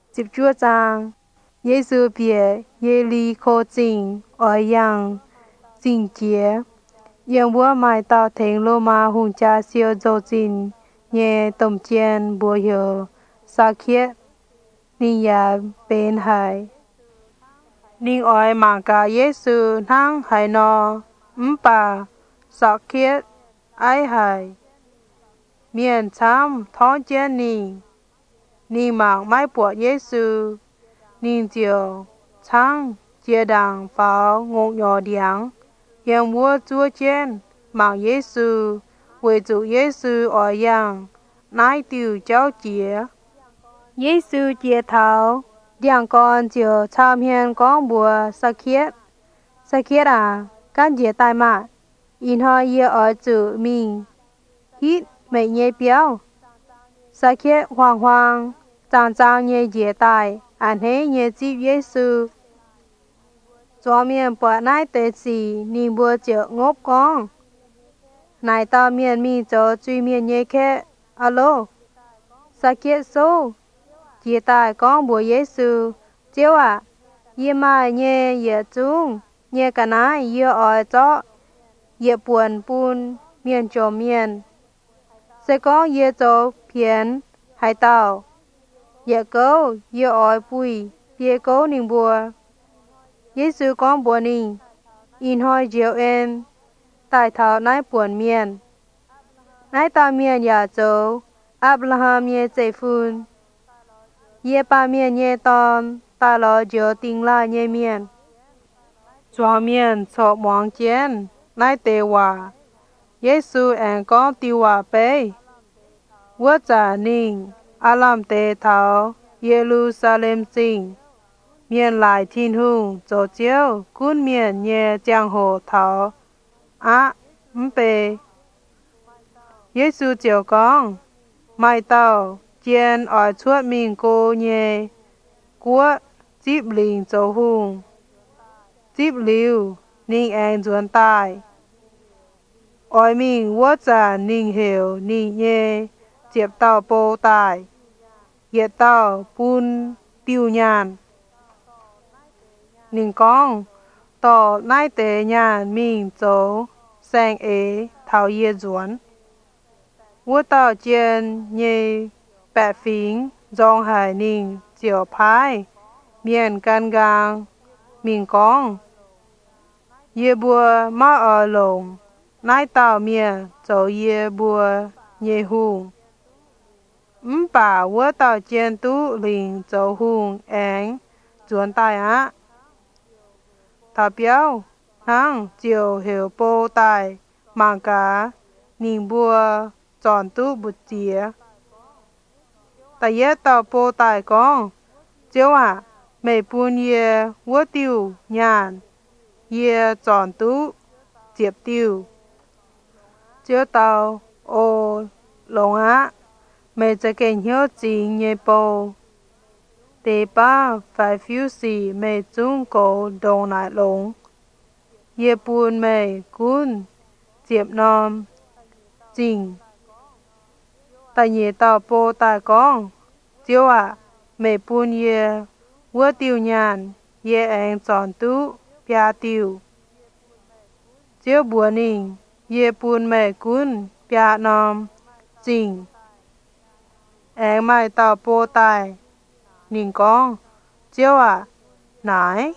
chúa trang Giêsu bia ye li khô trình ở yang trình chia yang búa mai tao thành lô ma hùng cha siêu dâu trình nhẹ tổng chiên búa hiệu sa khiết ni ya bên hải ninh oi mà cả Giêsu năng hải no bà sa khiết ai hải miền chăm thong chiên ni mạng mai bùa Giêsu ninh chiều chăng chia đằng pháo ngộ nhỏ điang yang vua chúa chiên mạng Giêsu với chủ Giêsu ở yang nai tiêu cháu chia Giêsu chia thảo điang con chiều tham hiền con bùa sa khiết à can chia tai mà in họ ye ở chủ mình hít mày nhẹ béo sa khiết hoàng hoàng trang nhẹ chia tai anh hãy nhẹ chip Giêsu cho miền bờ nai tê xì ni bùa chợ ngốc con nai ta miền mi cho truy miền nhẹ khẽ alo sa khiết số chia tai con bùa Giêsu chiếu à ye mai nhẹ ye chung nhẹ cả nai ye ở cho ye buồn miền cho miền sẽ có ye cho phiền hai tàu ye câu ye ở bùi ye câu ninh bùa Giêsu con bùa ninh in hoi diệu en tại thảo nai buồn miền nai ta miền ya châu Abraham ye chạy phun ye ba miền ye ton ta lo diệu tình la ye miền cho miền so mong chén nai tê hòa Giêsu en con tiêu hòa bê vua trả ninh alam tê thảo Jerusalem sinh miền lại thiên hùng cho chiếu cún miền nhẹ giang hồ thảo bê Giêsu chiều con mai tao chiên ở chuột mình cô nhẹ của díp linh cho hùng díp liu ninh anh duẩn tai oi mình vua trả ninh hiểu ninh nhẹ chiếp tao bố tai yết tao bún tiêu nhàn ninh con tỏ nai tế nhàn mình cho sang thảo ye duẩn vua tao chiên nhẹ bẹ phính dòng hải ninh chiều phái miền can gang mình con ye bùa ma ở lồng nai tao miền cho ye bùa nhẹ hùng bà vua tao chiên tu linh cho hùng anh chuẩn tai á thà béo năng chiều hiểu bố tai mang cả ninh bùa chọn tu bút tía tại ye tao bố tai con chiếu à mày buôn ye vua tiêu nhàn ye chọn tu chiếp tiêu chiếu tao ô lồng á màyจะเก่งเหี้ยวจริงเยโปเตป้าฝ่ายฟิวสีมายจุ้งโกดงนายหลงเยปูนมายกุนเจียบนอมจริงแต่เยต่อโปตายกองเจียวอ่ะมายปูนเยวัวติวญานเยแองจอนตุปยาติวเจียวบัวนิ่งเยปูนมายกุนปยานอมจริงanh mai tao bố tai ninh con chiếu à nải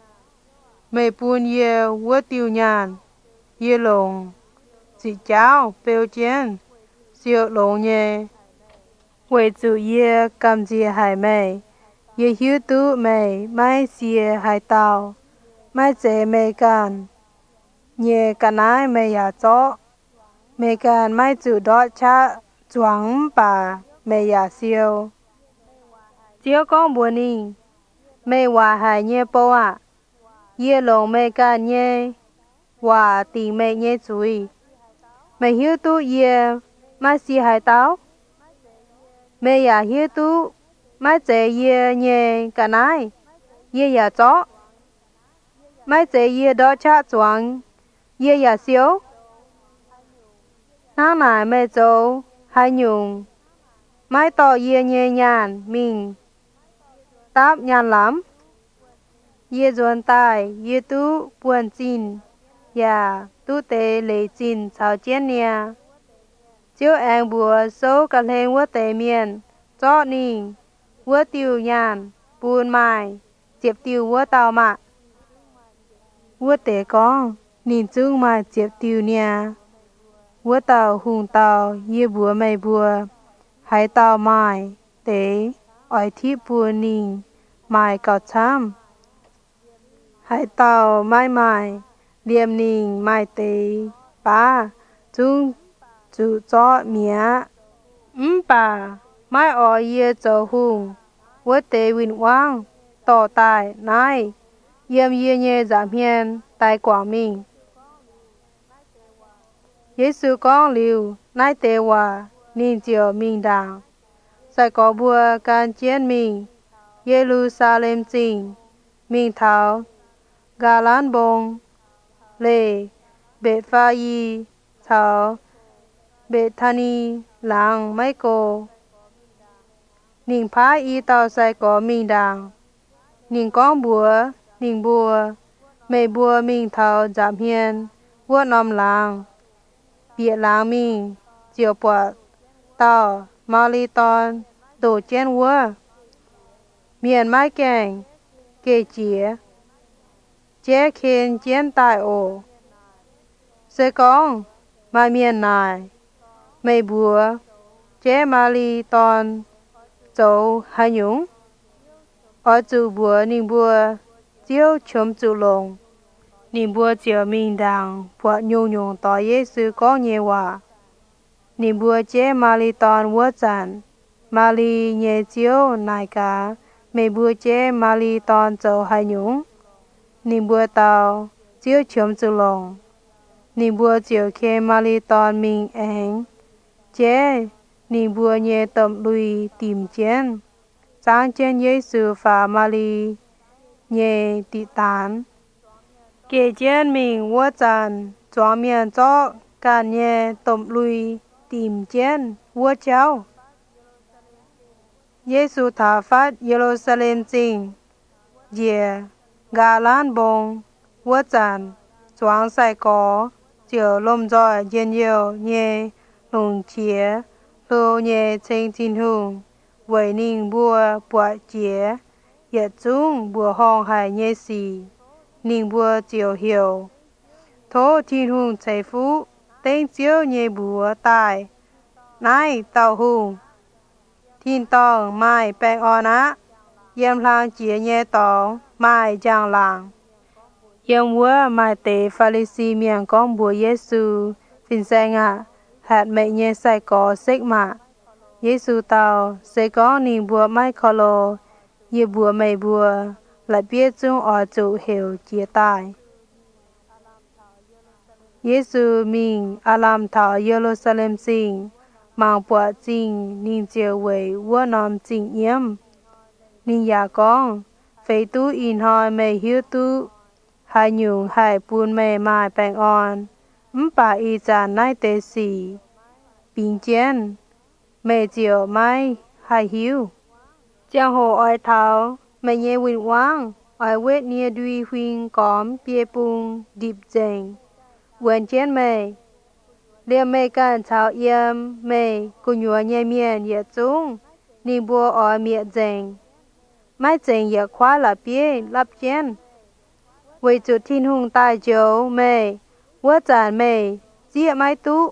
mày buôn ye vua tiêu nhàn ye lồng chỉ cháu bèo chén siêu lồng ye với chủ ye cầm gì hải mày ye hiếu tu mày mai xìa hải tao mai chế mày can ye can ai mày ya cho mày can mai chủ đó cha choáng bà mày ya siêu chiếu con buồn ninh mày hòa hải nhé bố à ye lồng mày can nhé hòa tình mày nhé chuối mày hiếu tu ye mai xì hải tao mày ya hiếu tu mai chế ye nhé can ai ye ya cho mai chế ye đó cha choáng ye ya siêu nang nải mày châu hai nhung mai tỏ ye nhẹ nhàn mình táp nhàn lắm. Ye duan tai, ye tu buồn chín, ya tu tế lệ chín chào chén nia. Chiếu anh bùa số cả lên vua tế miền, cho nình, vua tiêu nhàn, buồn mai, chiếp tiêu vua tàu mạ. Vua tế con, nhìn chung mà chiếp tiêu nia. Vua tàu hùng tàu, ye bùa mày bùa, hãy tàu mai, tế, ỏi thiếp bùa nình, mai cào chăm. Hãy tàu mai mai, liềm nình mai tế, ba, chung chủ cho mía. Bà, mai ở ye cho hùng, vua tế vinh quang, tỏ tài, nai, yếm ye nhé giảm hiền, tài quảng mình. Giê-xu con liu, nai tế hòa, nín chiều mình đàng. Sai có bùa can chiến mình, Jerusalem chinh, mình thảo, gà lan bông, lê, bệ pha y, thảo, bệ thani, làng mấy cô. Nín phá y tàu sai có mình đàng. Nín con bùa, nín bùa, mẹ bùa mình thảo giảm hiền, vua nòm làng. Bịa làng mình, chiều bọt, tàu, mà lì tòn, đổ chén vua. Miền mai kèng, kê chía, chế khen chén tài ổ. Sẽ con, mà miền này, mẹ bùa, chế mà lì tòn, dấu hai nhúng. Ở chủ bùa nín bùa, chiếu chấm chủ lồng. Nín bùa chiều mình đàng, bọt nhung nhung tỏ Giê-xu con nhé hòa. Nín bùa chế mà lì tòn vua chán, mà lì nhé chiếu nai cá, mẹ bùa chế mà lì tòn dấu hai nhúng. Nín bùa tàu, chiếu chấm chủ lồng. Nín bùa chiều khe mà lì tòn mình anh. Chế, nín bùa nhé tầm lùi tìm chén. Sáng chén Giê-xu phá mà lì nhé tị tán. Kể chén mình vua chán, chóng miền cho cả nhé tầm lùi tìm chén vua cháu. Giê-xu thả phát Jerusalem chinh, dìa, gà lan bông, vua chán, chóng sai có, chiều lông giỏi dên nhiều nhé lùng chía, lô nhé chênh chinh hùng, vậy nín bùa bọa chía, yết chung bùa hong hải nhé xì, nín bùa chiều hiểu. Thô thiên hùng cháy phú, tên chiếu nhé bùa tài, nai tàu hùng. Thiên tòng mai bèn on á, yếm làng chía nhé tòng mai giang làng. Yếm vua mai tế Pha-li-si miệng con bùa Giê-xu, phìn xe ngạ, hạt mẹ nhé sai có xích mạ. Giê-xu tàu, sẽ có nín bùa mai khó lô, yê bùa mày bùa, lại biết chung ở chủ hiểu chia tài. Giê-xu mình alam thảo Jerusalem chinh, mang bọa chinh nín chiều quầy vua nòm chinh yếm. Nín ya con, phê tu in hoi mê hiếu tu, hai nhung hai buôn mê mai bèn on, bà y chán nai tế xì. Bình chén, mê chiều mai hai hiếu. Giang hồ oi thảo, mê nhé vinh quang, oi vết nia đuôi huynh cóm bia bung điệp dành. Quên chén mê, liêm mê can thảo yếm mê, cô nhua nhé miền yết chung, nín bùa oi miệng dành. Mai dành yết khóa là bia lắp chén. Vì chủ thiên hùng tài dấu mê, vua chán mê, dịa mai tu.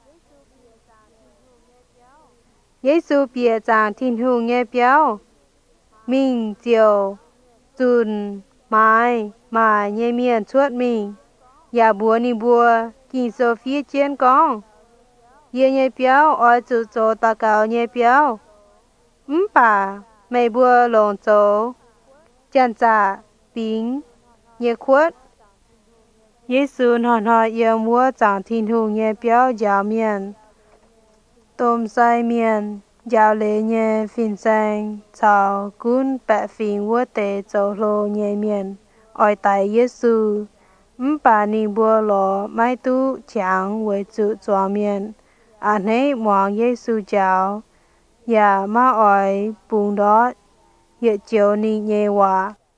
Giê-xu bịa chàng thiên hùng nghe béo, mình chiều, dùn, mai, mà nhé miền chuột mình. Ya bùa nín bùa, kinh sô phía chén con. Yê nhé béo, oi chủ chô ta cao nhé béo. Bà, mê bùa lồng chô, chăn chả, bính, nhé khuất. Giê-xu hòn hỏi yếm vua chàng thiên hùng nhé béo giáo miền. Tôm sai miền, giáo lệ nhé phìn xanh, chào cún bẹ phìn vua tế châu lô nhé miền. Oi tài Giê-xu, bà nín bùa lò mai tu chẳng với chủ chua miền. Hãy mong Giê-xu giáo, ya ma oi bùng đót, 也叫你耶娃。